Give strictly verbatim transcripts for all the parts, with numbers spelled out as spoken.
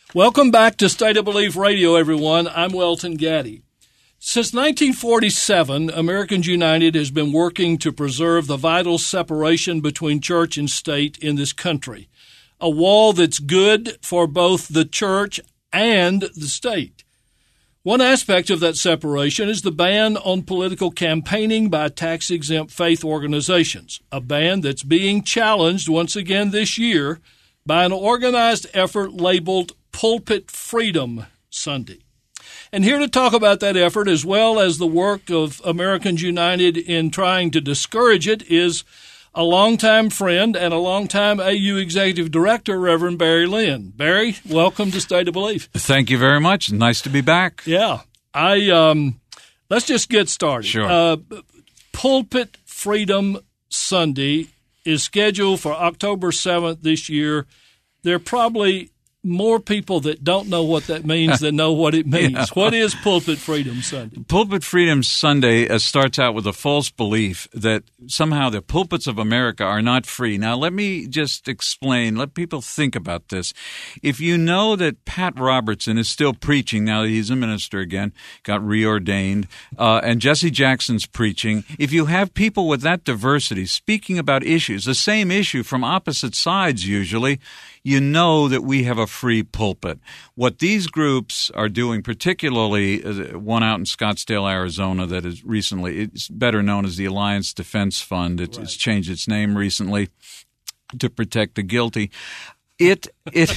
Welcome back to State of Belief Radio, everyone. I'm Welton Gaddy. Since nineteen forty-seven, Americans United has been working to preserve the vital separation between church and state in this country, a wall that's good for both the church and the state. One aspect of that separation is the ban on political campaigning by tax-exempt faith organizations, a ban that's being challenged once again this year by an organized effort labeled Pulpit Freedom Sunday. And here to talk about that effort, as well as the work of Americans United in trying to discourage it, is a longtime friend and a longtime A U Executive Director, Reverend Barry Lynn. Barry, welcome to State of Belief. Thank you very much. Nice to be back. Yeah. I um, let's just get started. Sure. Uh, Pulpit Freedom Sunday is scheduled for October seventh this year. There are probably more people that don't know what that means than know what it means. Yeah. What is Pulpit Freedom Sunday? Pulpit Freedom Sunday uh, starts out with a false belief that somehow the pulpits of America are not free. Now, let me just explain. Let people think about this. If you know that Pat Robertson is still preaching now that he's a minister again, got reordained, uh, and Jesse Jackson's preaching, if you have people with that diversity speaking about issues, the same issue from opposite sides usually, you know that we have a free pulpit. What these groups are doing, particularly uh, one out in Scottsdale, Arizona, that is recently, it's better known as the Alliance Defense Fund. It's, right. It's changed its name recently to protect the guilty. It it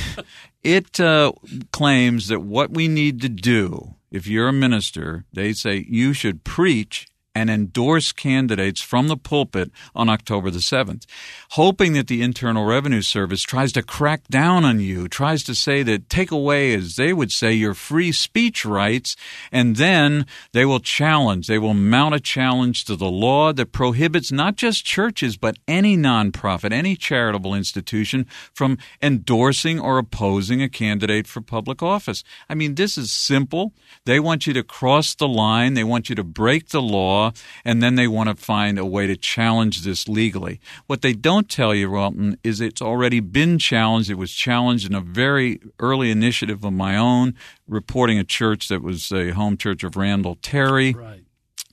it uh, claims that what we need to do, if you're a minister, they say you should preach and endorse candidates from the pulpit on October the seventh, hoping that the Internal Revenue Service tries to crack down on you, tries to say that take away, as they would say, your free speech rights, and then they will challenge, they will mount a challenge to the law that prohibits not just churches, but any nonprofit, any charitable institution from endorsing or opposing a candidate for public office. I mean, this is simple. They want you to cross the line. They want you to break the law. And then they want to find a way to challenge this legally. What they don't tell you, Walton, is it's already been challenged. It was challenged in a very early initiative of my own, reporting a church that was a home church of Randall Terry. Right.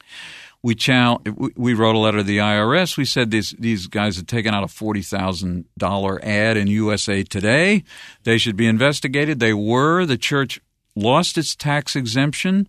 We chal- we wrote a letter to the I R S. We said these these guys had taken out a forty thousand dollars ad in U S A Today. They should be investigated. They were. The church lost its tax exemption,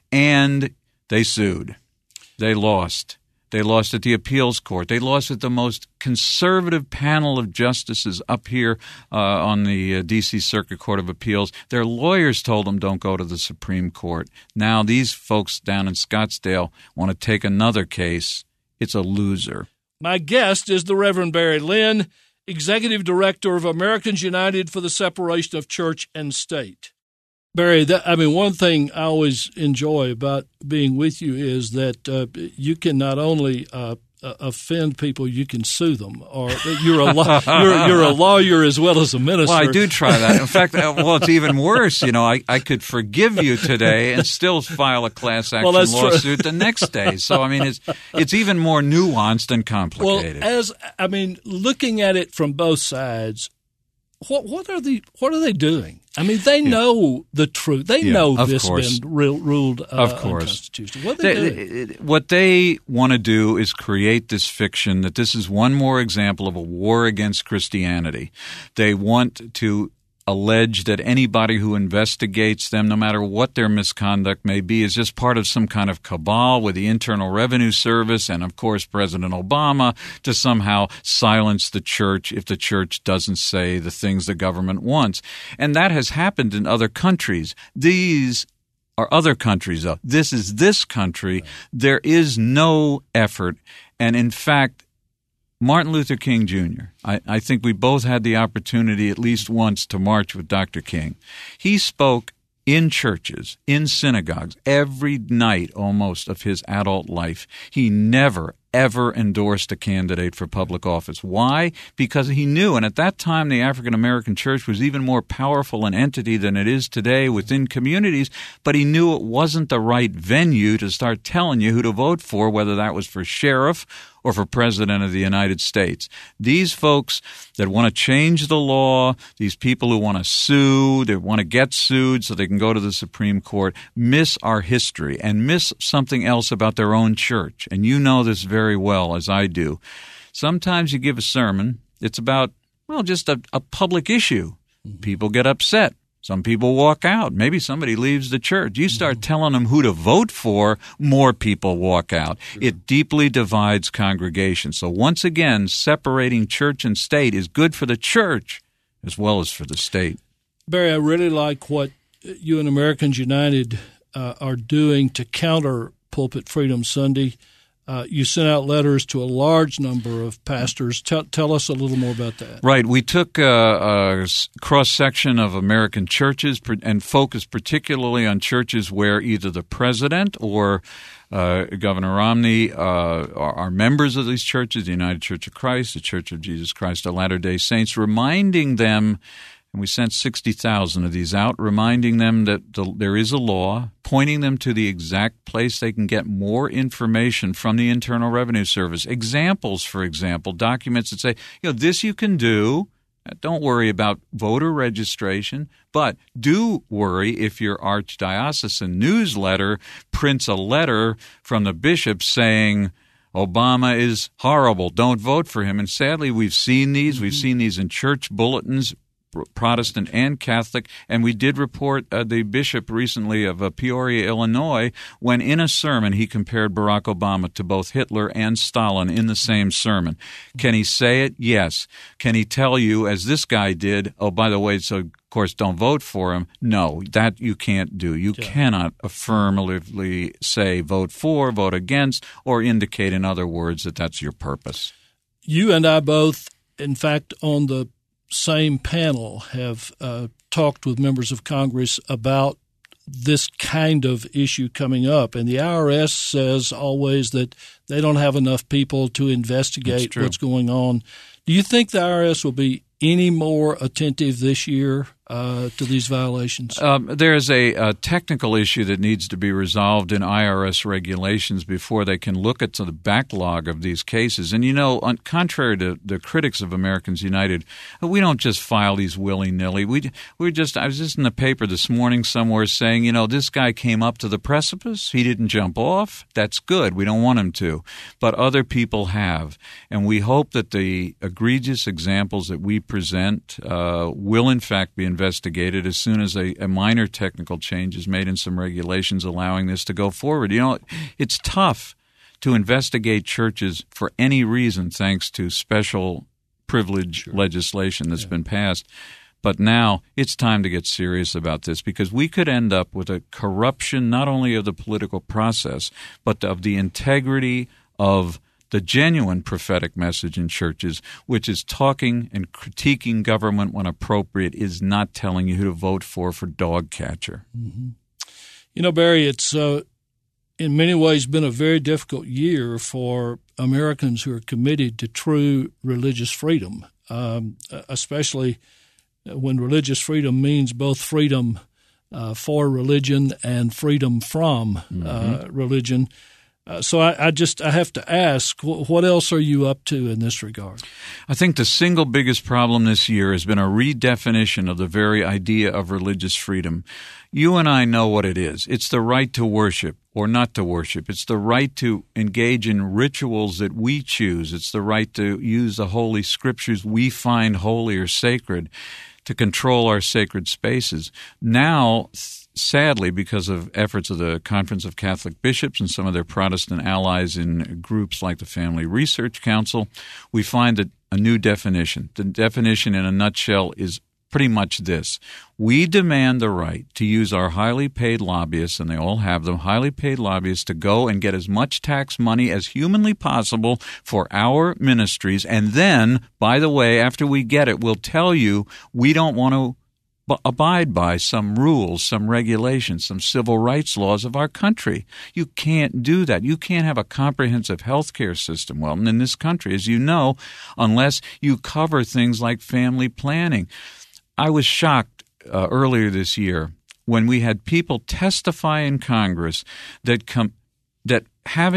and they sued. They lost. They lost at the appeals court. They lost at the most conservative panel of justices up here uh, on the uh, D C Circuit Court of Appeals. Their lawyers told them don't go to the Supreme Court. Now these folks down in Scottsdale want to take another case. It's a loser. My guest is the Reverend Barry Lynn, Executive Director of Americans United for the Separation of Church and State. Barry, that, I mean, one thing I always enjoy about being with you is that uh, you can not only uh, offend people, you can sue them. Or you're a law, you're, you're a lawyer as well as a minister. Well, I do try that. In fact, well, it's even worse. You know, I, I could forgive you today and still file a class action well, lawsuit true. the next day. So, I mean, it's it's even more nuanced and complicated. Well, as I mean, looking at it from both sides. What what are the what are they doing? I mean, they yeah. know the truth. They yeah, know this has been re- ruled uh, of course. unconstitutional. What are they, they doing? What they want to do is create this fiction that this is one more example of a war against Christianity. They want to allege that anybody who investigates them, no matter what their misconduct may be, is just part of some kind of cabal with the Internal Revenue Service and, of course, President Obama to somehow silence the church if the church doesn't say the things the government wants. And that has happened in other countries. These are other countries, though. This is this country. There is no effort. And, in fact, Martin Luther King Junior, I, I think we both had the opportunity at least once to march with Doctor King. He spoke in churches, in synagogues, every night almost of his adult life. He never, ever endorsed a candidate for public office. Why? Because he knew, and at that time the African American church was even more powerful an entity than it is today within communities, but he knew it wasn't the right venue to start telling you who to vote for, whether that was for sheriff or for President of the United States. These folks that want to change the law, these people who want to sue, they want to get sued so they can go to the Supreme Court, miss our history and miss something else about their own church. And you know this very well, as I do. Sometimes you give a sermon, it's about, well, just a, a public issue. People get upset. Some people walk out. Maybe somebody leaves the church. You start mm-hmm. telling them who to vote for, more people walk out. Sure. It deeply divides congregations. So once again, separating church and state is good for the church as well as for the state. Barry, I really like what you and Americans United uh, are doing to counter Pulpit Freedom Sunday. Uh, you sent out letters to a large number of pastors. Tell, tell us a little more about that. Right. We took a, a cross-section of American churches and focused particularly on churches where either the president or uh, Governor Romney uh, are, are members of these churches, the United Church of Christ, the Church of Jesus Christ of Latter-day Saints, reminding them. And we sent sixty thousand of these out, reminding them that the, there is a law, pointing them to the exact place they can get more information from the Internal Revenue Service. Examples, for example, documents that say, you know, this you can do. Don't worry about voter registration, but do worry if your archdiocesan newsletter prints a letter from the bishop saying, Obama is horrible, don't vote for him. And sadly, we've seen these. We've seen these in church bulletins, Protestant and Catholic, and we did report uh, the bishop recently of uh, Peoria, Illinois, when in a sermon he compared Barack Obama to both Hitler and Stalin in the same sermon. Can he say it? Yes. Can he tell you, as this guy did, oh, by the way, so of course don't vote for him? No, that you can't do. You yeah. cannot affirmatively say vote for, vote against, or indicate in other words that that's your purpose. You and I both, in fact, on the same panel have uh, talked with members of Congress about this kind of issue coming up. And the I R S says always that they don't have enough people to investigate what's going on. Do you think the I R S will be any more attentive this year uh, to these violations? Um, there's a, a technical issue that needs to be resolved in I R S regulations before they can look at the backlog of these cases. And, you know, on, contrary to the critics of Americans United, we don't just file these willy-nilly. We, we're just, I was just in the paper this morning somewhere saying, you know, this guy came up to the precipice. He didn't jump off. That's good. We don't want him to. But other people have. And we hope that the egregious examples that we present uh, will, in fact, be investigated as soon as a, a minor technical change is made in some regulations allowing this to go forward. You know, it's tough to investigate churches for any reason thanks to special privilege sure. legislation that's yeah. been passed. But now it's time to get serious about this because we could end up with a corruption not only of the political process but of the integrity of the genuine prophetic message in churches, which is talking and critiquing government when appropriate, is not telling you who to vote for for dog catcher. Mm-hmm. You know, Barry, it's uh, in many ways been a very difficult year for Americans who are committed to true religious freedom, um, especially when religious freedom means both freedom uh, for religion and freedom from mm-hmm. uh, religion. Uh, so I, I just I have to ask, what else are you up to in this regard? I think the single biggest problem this year has been a redefinition of the very idea of religious freedom. You and I know what it is. It's the right to worship or not to worship. It's the right to engage in rituals that we choose. It's the right to use the holy scriptures we find holy or sacred, to control our sacred spaces. Now, sadly, because of efforts of the Conference of Catholic Bishops and some of their Protestant allies in groups like the Family Research Council, we find that a new definition. The definition in a nutshell is pretty much this. We demand the right to use our highly paid lobbyists, and they all have them, highly paid lobbyists, to go and get as much tax money as humanly possible for our ministries. And then, by the way, after we get it, we'll tell you we don't want to abide by some rules, some regulations, some civil rights laws of our country. You can't do that. You can't have a comprehensive health care system, well, in this country, as you know, unless you cover things like family planning. I was shocked uh, earlier this year when we had people testify in Congress that com- that having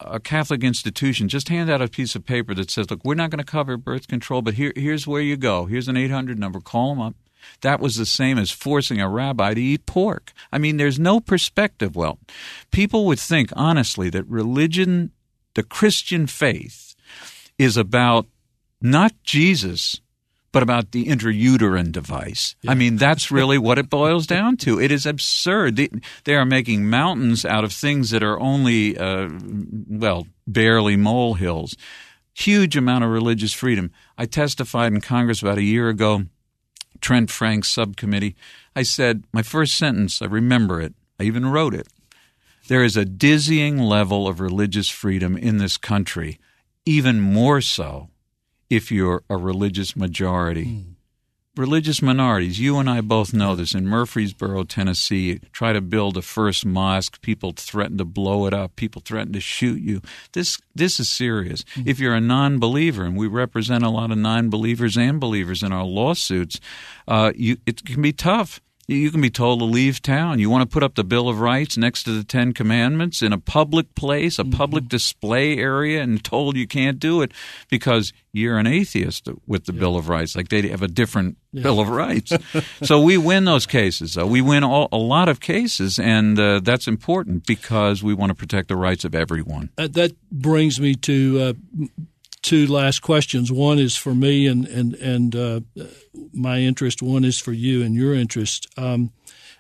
a Catholic institution just hand out a piece of paper that says, look, we're not going to cover birth control, but here, here's where you go. Here's an eight hundred number. Call them up. That was the same as forcing a rabbi to eat pork. I mean, there's no perspective. Well, people would think, honestly, that religion, the Christian faith, is about not Jesus, but about the intrauterine device. Yeah. I mean, that's really what it boils down to. It is absurd. They, they are making mountains out of things that are only, uh, well, barely molehills. Huge amount of religious freedom. I testified in Congress about a year ago, Trent Frank's subcommittee. I said, my first sentence, I remember it. I even wrote it. There is a dizzying level of religious freedom in this country, even more so if you're a religious majority. Mm. Religious minorities, you and I both know this. In Murfreesboro, Tennessee, try to build a first mosque. People threaten to blow it up. People threaten to shoot you. This this is serious. Mm. If you're a non-believer, and we represent a lot of non-believers and believers in our lawsuits, uh, you, it can be tough. You can be told to leave town. You want to put up the Bill of Rights next to the Ten Commandments in a public place, a public mm-hmm. display area, and told you can't do it because you're an atheist with the yeah. Bill of Rights. Like they have a different yeah. Bill of Rights. So we win those cases. Though. We win all, a lot of cases, and uh, that's important because we want to protect the rights of everyone. Uh, that brings me to uh, two last questions. One is for me and and and uh, my interest. One is for you and your interest. Um,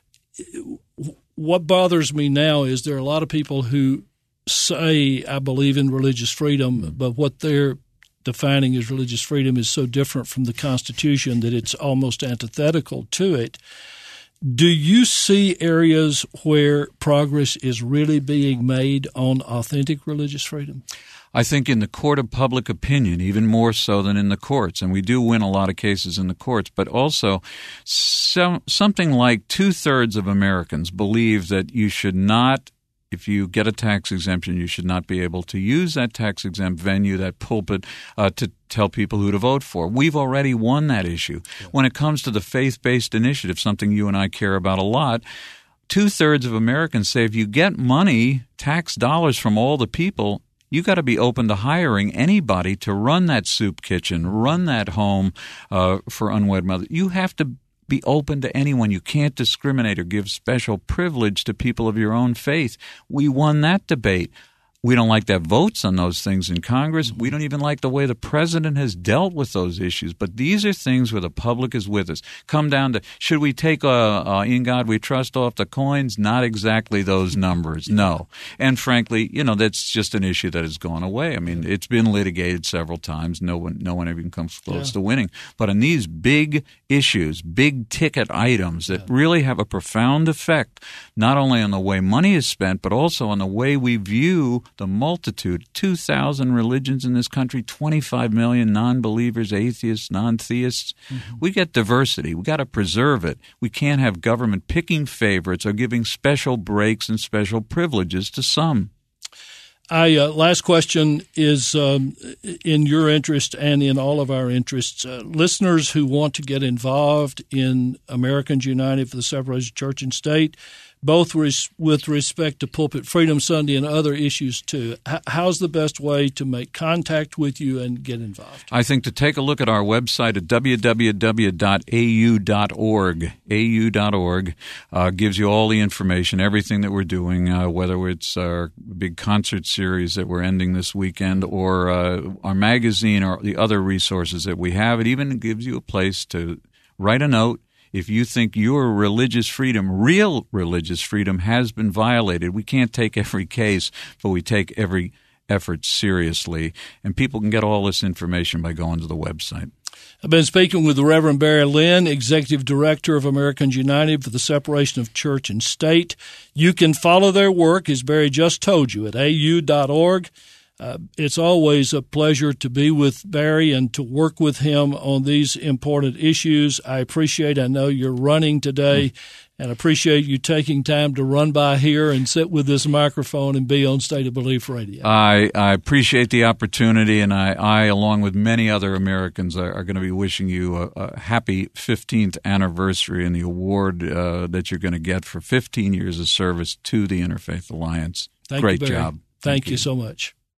what bothers me now is there are a lot of people who say, I believe in religious freedom, but what they're defining as religious freedom is so different from the Constitution that it's almost antithetical to it. Do you see areas where progress is really being made on authentic religious freedom? I think in the court of public opinion, even more so than in the courts, and we do win a lot of cases in the courts, but also some, something like two-thirds of Americans believe that you should not, if you get a tax exemption, you should not be able to use that tax-exempt venue, that pulpit, uh, to tell people who to vote for. We've already won that issue. Yeah. When it comes to the faith-based initiative, something you and I care about a lot, two-thirds of Americans say if you get money, tax dollars from all the people, you got to be open to hiring anybody to run that soup kitchen, run that home uh, for unwed mothers. You have to be open to anyone. You can't discriminate or give special privilege to people of your own faith. We won that debate. We don't like that votes on those things in Congress. We don't even like the way the president has dealt with those issues. But these are things where the public is with us. Come down to, should we take uh, uh, In God We Trust off the coins? Not exactly those numbers, no. And frankly, you know, that's just an issue that has gone away. I mean, it's been litigated several times. No one, no one even comes close yeah. to winning. But on these big issues, big ticket items that yeah. really have a profound effect, not only on the way money is spent, but also on the way we view the multitude, two thousand religions in this country, twenty-five million non-believers, atheists, non-theists. Mm-hmm. We get diversity. We got to preserve it. We can't have government picking favorites or giving special breaks and special privileges to some. I, uh, last question is um, in your interest and in all of our interests. Uh, listeners who want to get involved in Americans United for the Separation of Church and State, both res- with respect to Pulpit Freedom Sunday and other issues too. H- how's the best way to make contact with you and get involved? I think to take a look at our website at w w w dot a u dot org. a u dot org uh, gives you all the information, everything that we're doing, uh, whether it's our big concert series that we're ending this weekend or uh, our magazine or the other resources that we have. It even gives you a place to write a note. If you think your religious freedom, real religious freedom, has been violated, we can't take every case, but we take every effort seriously. And people can get all this information by going to the website. I've been speaking with the Reverend Barry Lynn, Executive Director of Americans United for the Separation of Church and State. You can follow their work, as Barry just told you, at a u dot org. Uh, it's always a pleasure to be with Barry and to work with him on these important issues. I appreciate, I know you're running today, and appreciate you taking time to run by here and sit with this microphone and be on State of Belief Radio. I, I appreciate the opportunity, and I, I, along with many other Americans, are, are going to be wishing you a, a happy fifteenth anniversary and the award uh, that you're going to get for fifteen years of service to the Interfaith Alliance. Thank Great you, Barry. job. Thank, Thank you. you so much.